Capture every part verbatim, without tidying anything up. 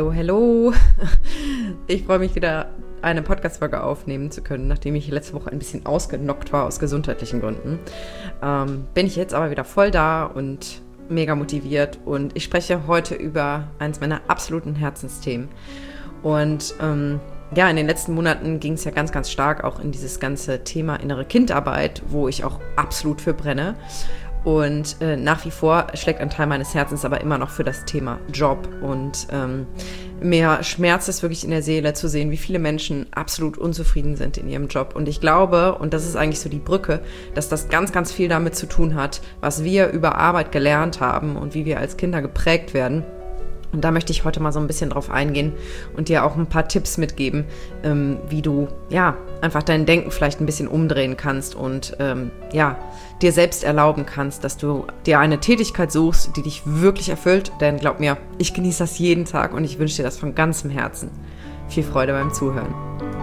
Hallo, hallo. Ich freue mich wieder, eine Podcast-Folge aufnehmen zu können, nachdem ich letzte Woche ein bisschen ausgenockt war aus gesundheitlichen Gründen. Ähm, bin ich jetzt aber wieder voll da und mega motiviert und ich spreche heute über eines meiner absoluten Herzensthemen. Und ähm, ja, in den letzten Monaten ging es ja ganz, ganz stark auch in dieses ganze Thema innere Kindarbeit, wo ich auch absolut für brenne. Und äh, nach wie vor schlägt ein Teil meines Herzens aber immer noch für das Thema Job. Und ähm, mir schmerzt es wirklich in der Seele zu sehen, wie viele Menschen absolut unzufrieden sind in ihrem Job. Und ich glaube, und das ist eigentlich so die Brücke, dass das ganz, ganz viel damit zu tun hat, was wir über Arbeit gelernt haben und wie wir als Kinder geprägt werden. Und da möchte ich heute mal so ein bisschen drauf eingehen und dir auch ein paar Tipps mitgeben, ähm, wie du ja einfach dein Denken vielleicht ein bisschen umdrehen kannst und ähm, ja dir selbst erlauben kannst, dass du dir eine Tätigkeit suchst, die dich wirklich erfüllt. Denn glaub mir, ich genieße das jeden Tag und ich wünsche dir das von ganzem Herzen. Viel Freude beim Zuhören.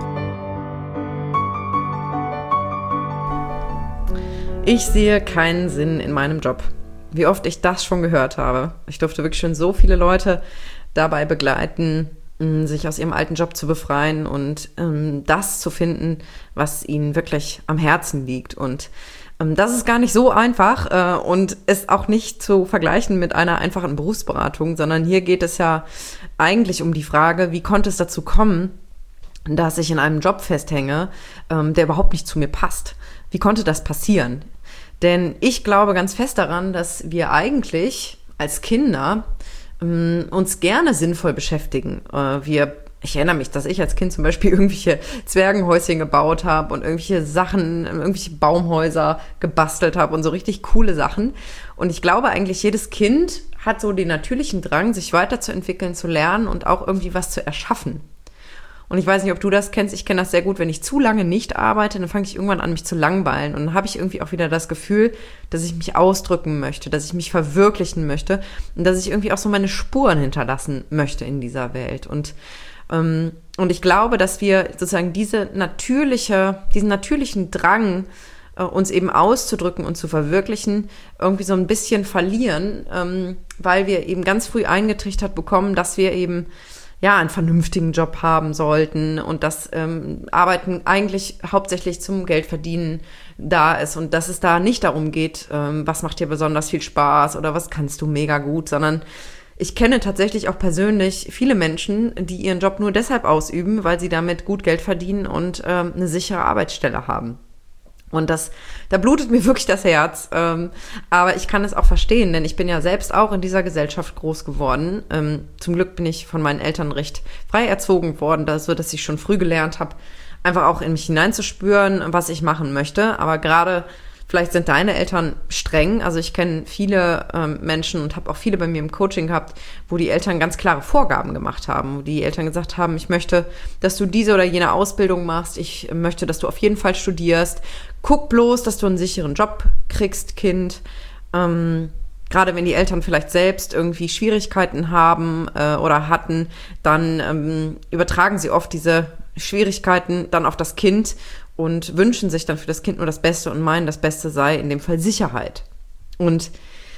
Ich sehe keinen Sinn in meinem Job. Wie oft ich das schon gehört habe. Ich durfte wirklich schon so viele Leute dabei begleiten, sich aus ihrem alten Job zu befreien und ähm, das zu finden, was ihnen wirklich am Herzen liegt. Und ähm, das ist gar nicht so einfach äh, und ist auch nicht zu vergleichen mit einer einfachen Berufsberatung, sondern hier geht es ja eigentlich um die Frage, wie konnte es dazu kommen, dass ich in einem Job festhänge, ähm, der überhaupt nicht zu mir passt. Wie konnte das passieren? Denn ich glaube ganz fest daran, dass wir eigentlich als Kinder ähm, uns gerne sinnvoll beschäftigen. Äh, wir, ich erinnere mich, dass ich als Kind zum Beispiel irgendwelche Zwergenhäuschen gebaut habe und irgendwelche Sachen, irgendwelche Baumhäuser gebastelt habe und so richtig coole Sachen. Und ich glaube eigentlich, jedes Kind hat so den natürlichen Drang, sich weiterzuentwickeln, zu lernen und auch irgendwie was zu erschaffen. Und ich weiß nicht, ob du das kennst, ich kenne das sehr gut, wenn ich zu lange nicht arbeite, dann fange ich irgendwann an, mich zu langweilen. Und dann habe ich irgendwie auch wieder das Gefühl, dass ich mich ausdrücken möchte, dass ich mich verwirklichen möchte und dass ich irgendwie auch so meine Spuren hinterlassen möchte in dieser Welt. Und, ähm, und ich glaube, dass wir sozusagen diese natürliche, diesen natürlichen Drang, äh, uns eben auszudrücken und zu verwirklichen, irgendwie so ein bisschen verlieren, ähm, weil wir eben ganz früh eingetrichtert bekommen, dass wir eben ja, einen vernünftigen Job haben sollten und dass ähm, Arbeiten eigentlich hauptsächlich zum Geldverdienen da ist und dass es da nicht darum geht, ähm, was macht dir besonders viel Spaß oder was kannst du mega gut, sondern ich kenne tatsächlich auch persönlich viele Menschen, die ihren Job nur deshalb ausüben, weil sie damit gut Geld verdienen und ähm, eine sichere Arbeitsstelle haben. Und das, da blutet mir wirklich das Herz. Ähm, aber ich kann es auch verstehen, denn ich bin ja selbst auch in dieser Gesellschaft groß geworden. Ähm, zum Glück bin ich von meinen Eltern recht frei erzogen worden, so dass ich schon früh gelernt habe, einfach auch in mich hineinzuspüren, was ich machen möchte. Aber gerade vielleicht sind deine Eltern streng. Also ich kenne viele ähm, Menschen und habe auch viele bei mir im Coaching gehabt, wo die Eltern ganz klare Vorgaben gemacht haben, wo die Eltern gesagt haben, ich möchte, dass du diese oder jene Ausbildung machst, ich möchte, dass du auf jeden Fall studierst. Guck bloß, dass du einen sicheren Job kriegst, Kind. Ähm, gerade wenn die Eltern vielleicht selbst irgendwie Schwierigkeiten haben äh, oder hatten, dann ähm, übertragen sie oft diese Schwierigkeiten dann auf das Kind und wünschen sich dann für das Kind nur das Beste und meinen, das Beste sei in dem Fall Sicherheit. Und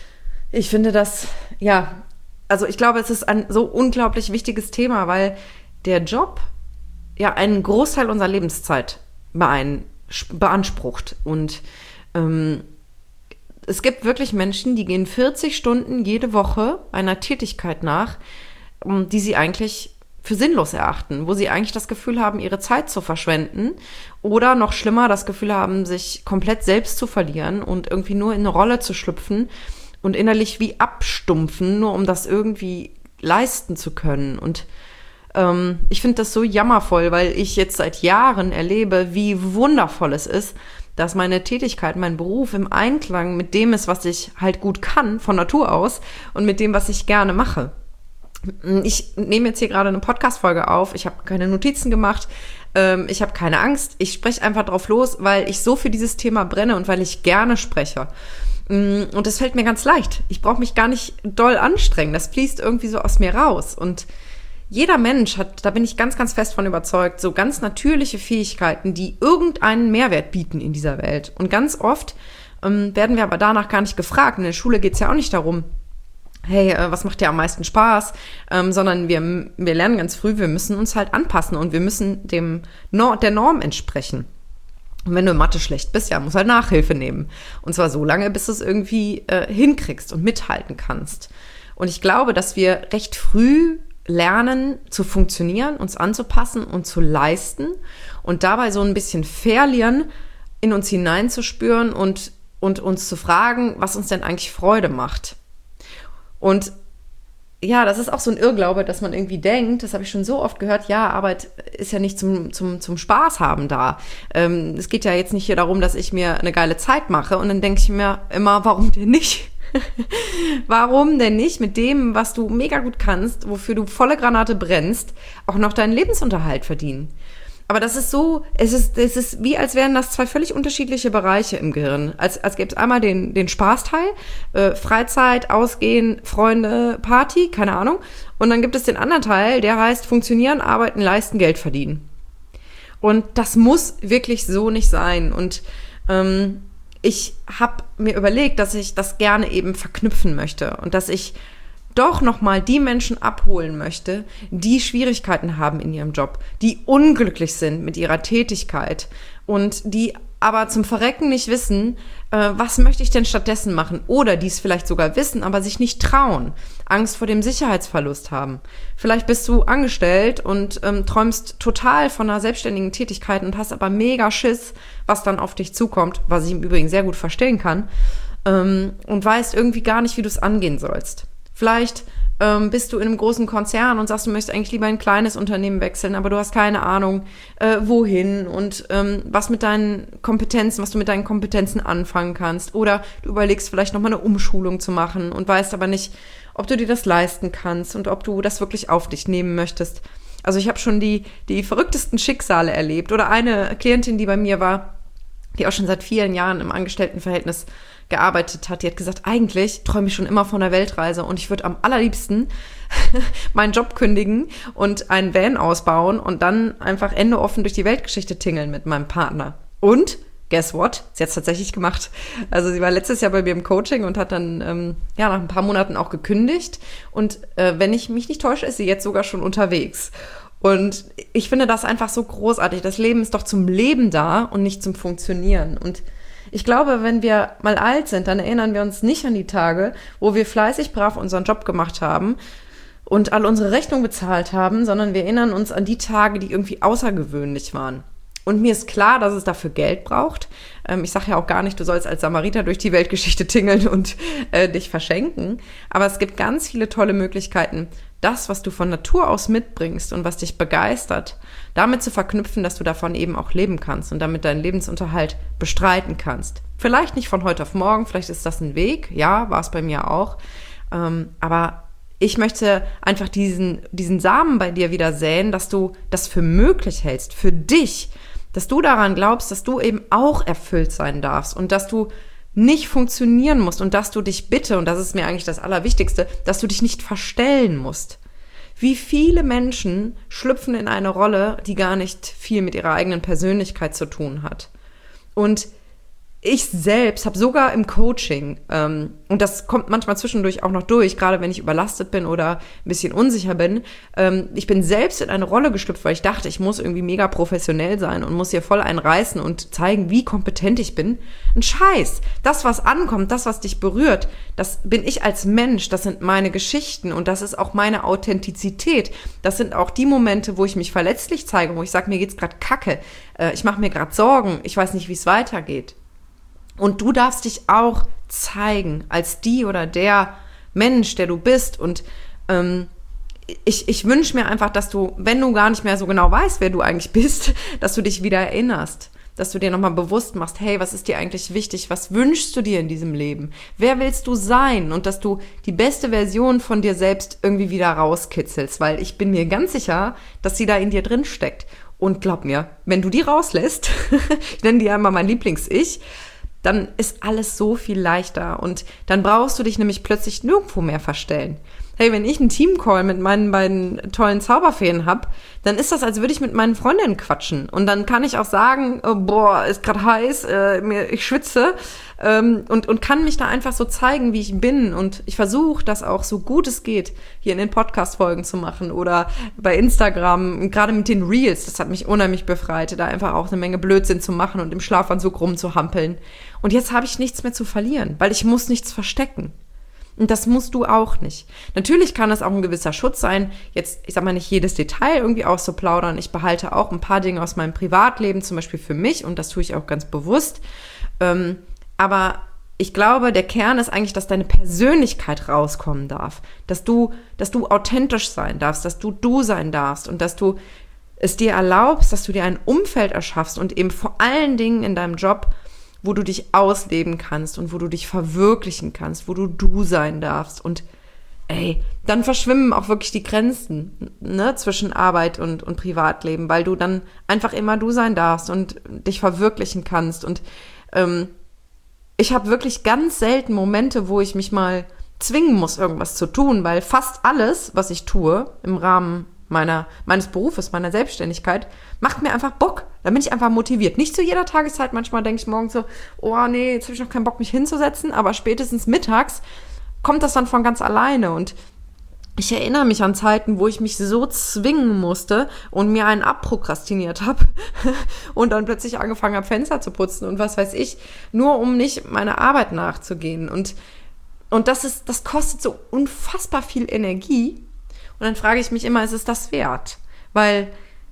ich finde das, ja, also ich glaube, es ist ein so unglaublich wichtiges Thema, weil der Job ja einen Großteil unserer Lebenszeit beein, beansprucht. Und ähm, es gibt wirklich Menschen, die gehen vierzig Stunden jede Woche einer Tätigkeit nach, die sie eigentlich für sinnlos erachten, wo sie eigentlich das Gefühl haben, ihre Zeit zu verschwenden oder noch schlimmer, das Gefühl haben, sich komplett selbst zu verlieren und irgendwie nur in eine Rolle zu schlüpfen und innerlich wie abstumpfen, nur um das irgendwie leisten zu können. Und ähm, ich finde das so jammervoll, weil ich jetzt seit Jahren erlebe, wie wundervoll es ist, dass meine Tätigkeit, mein Beruf im Einklang mit dem ist, was ich halt gut kann, von Natur aus, und mit dem, was ich gerne mache. Ich nehme jetzt hier gerade eine Podcast-Folge auf. Ich habe keine Notizen gemacht. Ähm, ich habe keine Angst. Ich spreche einfach drauf los, weil ich so für dieses Thema brenne und weil ich gerne spreche. Und das fällt mir ganz leicht. Ich brauche mich gar nicht doll anstrengen. Das fließt irgendwie so aus mir raus. Und jeder Mensch hat, da bin ich ganz, ganz fest von überzeugt, so ganz natürliche Fähigkeiten, die irgendeinen Mehrwert bieten in dieser Welt. Und ganz oft ähm, werden wir aber danach gar nicht gefragt. In der Schule geht es ja auch nicht darum, hey, äh, was macht dir am meisten Spaß, ähm, sondern wir, wir lernen ganz früh, wir müssen uns halt anpassen und wir müssen dem Nor- der Norm entsprechen. Und wenn du in Mathe schlecht bist, ja, musst halt Nachhilfe nehmen. Und zwar so lange, bis du es irgendwie äh, hinkriegst und mithalten kannst. Und ich glaube, dass wir recht früh lernen zu funktionieren, uns anzupassen und zu leisten und dabei so ein bisschen verlieren, in uns hineinzuspüren und, und uns zu fragen, was uns denn eigentlich Freude macht. Und ja, das ist auch so ein Irrglaube, dass man irgendwie denkt, das habe ich schon so oft gehört, ja, Arbeit ist ja nicht zum, zum, zum Spaß haben da. Ähm, es geht ja jetzt nicht hier darum, dass ich mir eine geile Zeit mache. Und dann denke ich mir immer, warum denn nicht? Warum denn nicht mit dem, was du mega gut kannst, wofür du volle Granate brennst, auch noch deinen Lebensunterhalt verdienen? Aber das ist so, es ist, es ist wie, als wären das zwei völlig unterschiedliche Bereiche im Gehirn. Als, als gäbe es einmal den, den Spaßteil, äh, Freizeit, Ausgehen, Freunde, Party, keine Ahnung. Und dann gibt es den anderen Teil, der heißt funktionieren, arbeiten, leisten, Geld verdienen. Und das muss wirklich so nicht sein. Und ähm, ich habe mir überlegt, dass ich das gerne eben verknüpfen möchte und dass ich doch nochmal die Menschen abholen möchte, die Schwierigkeiten haben in ihrem Job, die unglücklich sind mit ihrer Tätigkeit und die aber zum Verrecken nicht wissen, äh, was möchte ich denn stattdessen machen? Oder die es vielleicht sogar wissen, aber sich nicht trauen, Angst vor dem Sicherheitsverlust haben. Vielleicht bist du angestellt und ähm, träumst total von einer selbstständigen Tätigkeit und hast aber mega Schiss, was dann auf dich zukommt, was ich im Übrigen sehr gut verstehen kann, ähm, und weißt irgendwie gar nicht, wie du es angehen sollst. Vielleicht ähm, bist du in einem großen Konzern und sagst, du möchtest eigentlich lieber in ein kleines Unternehmen wechseln, aber du hast keine Ahnung, äh, wohin und ähm, was mit deinen Kompetenzen, was du mit deinen Kompetenzen anfangen kannst. Oder du überlegst vielleicht nochmal eine Umschulung zu machen und weißt aber nicht, ob du dir das leisten kannst und ob du das wirklich auf dich nehmen möchtest. Also ich habe schon die, die verrücktesten Schicksale erlebt. Oder eine Klientin, die bei mir war, die auch schon seit vielen Jahren im Angestelltenverhältnis gearbeitet hat, die hat gesagt, eigentlich träume ich schon immer von einer Weltreise und ich würde am allerliebsten meinen Job kündigen und einen Van ausbauen und dann einfach Ende offen durch die Weltgeschichte tingeln mit meinem Partner. Und, guess what? Sie hat es tatsächlich gemacht. Also sie war letztes Jahr bei mir im Coaching und hat dann ähm, ja nach ein paar Monaten auch gekündigt und äh, wenn ich mich nicht täusche, ist sie jetzt sogar schon unterwegs. Und ich finde das einfach so großartig. Das Leben ist doch zum Leben da und nicht zum Funktionieren. Und ich glaube, wenn wir mal alt sind, dann erinnern wir uns nicht an die Tage, wo wir fleißig brav unseren Job gemacht haben und all unsere Rechnungen bezahlt haben, sondern wir erinnern uns an die Tage, die irgendwie außergewöhnlich waren. Und mir ist klar, dass es dafür Geld braucht. Ähm, ich sage ja auch gar nicht, du sollst als Samariter durch die Weltgeschichte tingeln und äh, dich verschenken. Aber es gibt ganz viele tolle Möglichkeiten, das, was du von Natur aus mitbringst und was dich begeistert, damit zu verknüpfen, dass du davon eben auch leben kannst und damit deinen Lebensunterhalt bestreiten kannst. Vielleicht nicht von heute auf morgen, vielleicht ist das ein Weg. Ja, war es bei mir auch. Ähm, aber ich möchte einfach diesen, diesen Samen bei dir wieder säen, dass du das für möglich hältst, für dich, dass du daran glaubst, dass du eben auch erfüllt sein darfst und dass du nicht funktionieren musst und dass du dich bitte, und das ist mir eigentlich das Allerwichtigste, dass du dich nicht verstellen musst. Wie viele Menschen schlüpfen in eine Rolle, die gar nicht viel mit ihrer eigenen Persönlichkeit zu tun hat. Und ich selbst habe sogar im Coaching, ähm, und das kommt manchmal zwischendurch auch noch durch, gerade wenn ich überlastet bin oder ein bisschen unsicher bin, ähm, ich bin selbst in eine Rolle geschlüpft, weil ich dachte, ich muss irgendwie mega professionell sein und muss hier voll einen reißen und zeigen, wie kompetent ich bin. Ein Scheiß. Das, was ankommt, das, was dich berührt, das bin ich als Mensch, das sind meine Geschichten und das ist auch meine Authentizität. Das sind auch die Momente, wo ich mich verletzlich zeige, wo ich sage, mir geht's gerade kacke, äh, ich mache mir gerade Sorgen, ich weiß nicht, wie es weitergeht. Und du darfst dich auch zeigen als die oder der Mensch, der du bist. Und ähm, ich, ich wünsche mir einfach, dass du, wenn du gar nicht mehr so genau weißt, wer du eigentlich bist, dass du dich wieder erinnerst. Dass du dir nochmal bewusst machst, hey, was ist dir eigentlich wichtig? Was wünschst du dir in diesem Leben? Wer willst du sein? Und dass du die beste Version von dir selbst irgendwie wieder rauskitzelst. Weil ich bin mir ganz sicher, dass sie da in dir drin steckt. Und glaub mir, wenn du die rauslässt, ich nenne die ja immer mein Lieblings-Ich, dann ist alles so viel leichter und dann brauchst du dich nämlich plötzlich nirgendwo mehr verstellen. hey, wenn ich einen Teamcall mit meinen beiden tollen Zauberfeen habe, dann ist das, als würde ich mit meinen Freundinnen quatschen. Und dann kann ich auch sagen, oh, boah, ist gerade heiß, äh, mir, ich schwitze ähm, und, und kann mich da einfach so zeigen, wie ich bin. Und ich versuche, das auch so gut es geht, hier in den Podcast-Folgen zu machen oder bei Instagram, gerade mit den Reels. Das hat mich unheimlich befreit, da einfach auch eine Menge Blödsinn zu machen und im Schlafanzug rumzuhampeln. Und jetzt habe ich nichts mehr zu verlieren, weil ich muss nichts verstecken. Und das musst du auch nicht. Natürlich kann es auch ein gewisser Schutz sein, jetzt, ich sag mal, nicht jedes Detail irgendwie auszuplaudern. Ich behalte auch ein paar Dinge aus meinem Privatleben, zum Beispiel für mich, und das tue ich auch ganz bewusst. Ähm, aber ich glaube, der Kern ist eigentlich, dass deine Persönlichkeit rauskommen darf, dass du, dass du authentisch sein darfst, dass du du sein darfst und dass du es dir erlaubst, dass du dir ein Umfeld erschaffst und eben vor allen Dingen in deinem Job, wo du dich ausleben kannst und wo du dich verwirklichen kannst, wo du du sein darfst. Und ey, dann verschwimmen auch wirklich die Grenzen, ne, zwischen Arbeit und, und Privatleben, weil du dann einfach immer du sein darfst und dich verwirklichen kannst. Und ähm, ich habe wirklich ganz selten Momente, wo ich mich mal zwingen muss, irgendwas zu tun, weil fast alles, was ich tue im Rahmen meiner, meines Berufes, meiner Selbstständigkeit, macht mir einfach Bock. Da bin ich einfach motiviert. Nicht zu jeder Tageszeit. Manchmal denke ich morgens so, oh nee, jetzt habe ich noch keinen Bock, mich hinzusetzen. Aber spätestens mittags kommt das dann von ganz alleine. Und ich erinnere mich an Zeiten, wo ich mich so zwingen musste und mir einen abprokrastiniert habe und dann plötzlich angefangen habe, Fenster zu putzen und was weiß ich, nur um nicht meiner Arbeit nachzugehen. Und, und das ist, das kostet so unfassbar viel Energie. Und dann frage ich mich immer, ist es das wert? Weil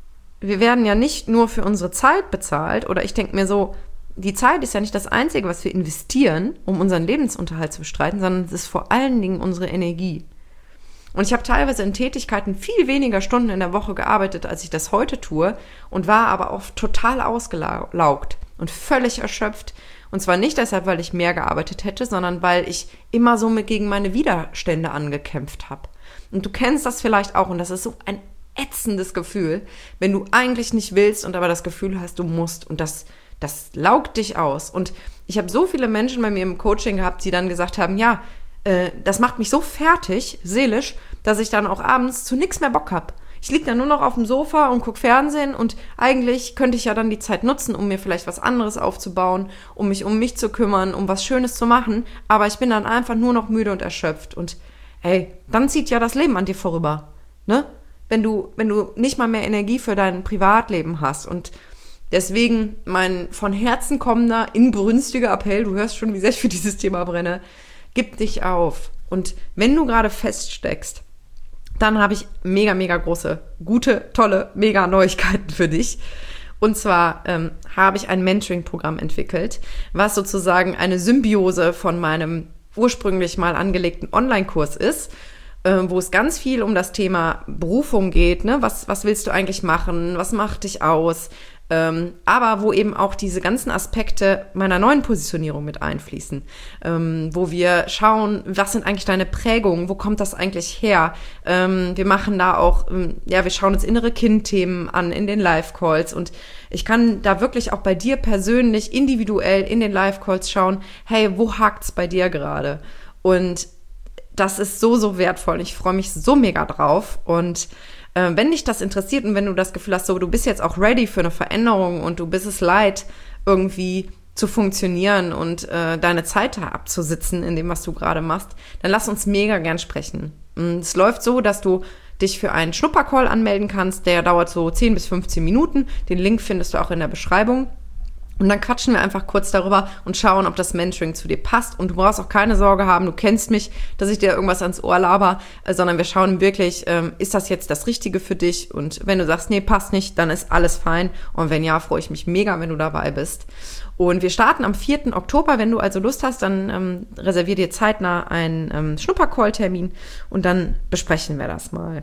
wir werden ja nicht nur für unsere Zeit bezahlt, oder ich denke mir so, die Zeit ist ja nicht das Einzige, was wir investieren, um unseren Lebensunterhalt zu bestreiten, sondern es ist vor allen Dingen unsere Energie. Und ich habe teilweise in Tätigkeiten viel weniger Stunden in der Woche gearbeitet, als ich das heute tue, und war aber auch total ausgelaugt und völlig erschöpft. Und zwar nicht deshalb, weil ich mehr gearbeitet hätte, sondern weil ich immer so mit gegen meine Widerstände angekämpft habe. Und du kennst das vielleicht auch, und das ist so ein ätzendes Gefühl, wenn du eigentlich nicht willst und aber das Gefühl hast, du musst, und das, das laugt dich aus. Und ich habe so viele Menschen bei mir im Coaching gehabt, die dann gesagt haben, ja, äh, das macht mich so fertig, seelisch, dass ich dann auch abends zu nichts mehr Bock habe. Ich liege dann nur noch auf dem Sofa und gucke Fernsehen, und eigentlich könnte ich ja dann die Zeit nutzen, um mir vielleicht was anderes aufzubauen, um mich um mich zu kümmern, um was Schönes zu machen, aber ich bin dann einfach nur noch müde und erschöpft. Und hey, dann zieht ja das Leben an dir vorüber, ne? Wenn du, wenn du nicht mal mehr Energie für dein Privatleben hast. Und deswegen mein von Herzen kommender, inbrünstiger Appell, du hörst schon, wie sehr ich für dieses Thema brenne, gib dich auf. Und wenn du gerade feststeckst, dann habe ich mega, mega große, gute, tolle, mega Neuigkeiten für dich. Und zwar ähm, habe ich ein Mentoring-Programm entwickelt, was sozusagen eine Symbiose von meinem ursprünglich mal angelegten Online-Kurs ist, äh, wo es ganz viel um das Thema Berufung geht, ne? Was, was willst du eigentlich machen? Was macht dich aus? Ähm, aber wo eben auch diese ganzen Aspekte meiner neuen Positionierung mit einfließen, ähm, wo wir schauen, was sind eigentlich deine Prägungen, wo kommt das eigentlich her? Ähm, wir machen da auch, ähm, ja, wir schauen uns innere Kind-Themen an in den Live-Calls, und ich kann da wirklich auch bei dir persönlich individuell in den Live-Calls schauen, hey, wo hakt's bei dir gerade? Und das ist so, so wertvoll. Ich freue mich so mega drauf, und wenn dich das interessiert und wenn du das Gefühl hast, so, du bist jetzt auch ready für eine Veränderung und du bist es leid, irgendwie zu funktionieren und äh, deine Zeit da abzusitzen in dem, was du gerade machst, dann lass uns mega gern sprechen. Und es läuft so, dass du dich für einen Schnuppercall anmelden kannst, der dauert so zehn bis fünfzehn Minuten. Den Link findest du auch in der Beschreibung. Und dann quatschen wir einfach kurz darüber und schauen, ob das Mentoring zu dir passt. Und du brauchst auch keine Sorge haben, du kennst mich, dass ich dir irgendwas ans Ohr laber, äh, sondern wir schauen wirklich, ähm, ist das jetzt das Richtige für dich? Und wenn du sagst, nee, passt nicht, dann ist alles fein. Und wenn ja, freue ich mich mega, wenn du dabei bist. Und wir starten am vierten Oktober. Wenn du also Lust hast, dann ähm, reservier dir zeitnah einen ähm, Schnuppercall-Termin und dann besprechen wir das mal.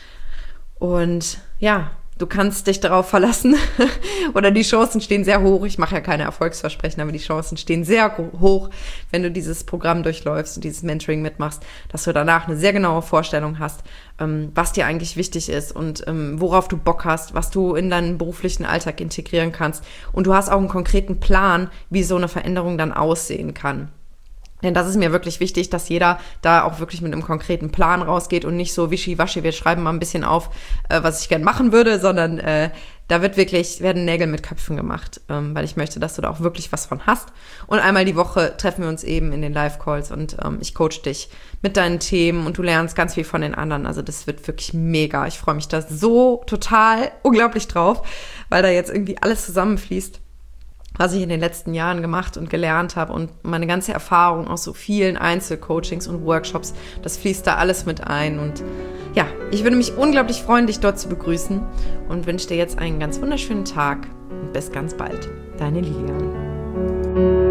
Und ja, du kannst dich darauf verlassen oder die Chancen stehen sehr hoch. Ich mache ja keine Erfolgsversprechen, aber die Chancen stehen sehr hoch, wenn du dieses Programm durchläufst und dieses Mentoring mitmachst, dass du danach eine sehr genaue Vorstellung hast, was dir eigentlich wichtig ist und worauf du Bock hast, was du in deinen beruflichen Alltag integrieren kannst. Und du hast auch einen konkreten Plan, wie so eine Veränderung dann aussehen kann. Denn das ist mir wirklich wichtig, dass jeder da auch wirklich mit einem konkreten Plan rausgeht und nicht so wischiwaschi, wir schreiben mal ein bisschen auf, äh, was ich gern machen würde, sondern äh, da wird wirklich, werden Nägel mit Köpfen gemacht, ähm, weil ich möchte, dass du da auch wirklich was von hast. Und einmal die Woche treffen wir uns eben in den Live-Calls und ähm, ich coach dich mit deinen Themen und du lernst ganz viel von den anderen. Also das wird wirklich mega. Ich freue mich da so total unglaublich drauf, weil da jetzt irgendwie alles zusammenfließt, was ich in den letzten Jahren gemacht und gelernt habe und meine ganze Erfahrung aus so vielen Einzelcoachings und Workshops, das fließt da alles mit ein. Und ja, ich würde mich unglaublich freuen, dich dort zu begrüßen und wünsche dir jetzt einen ganz wunderschönen Tag und bis ganz bald. Deine Lilian.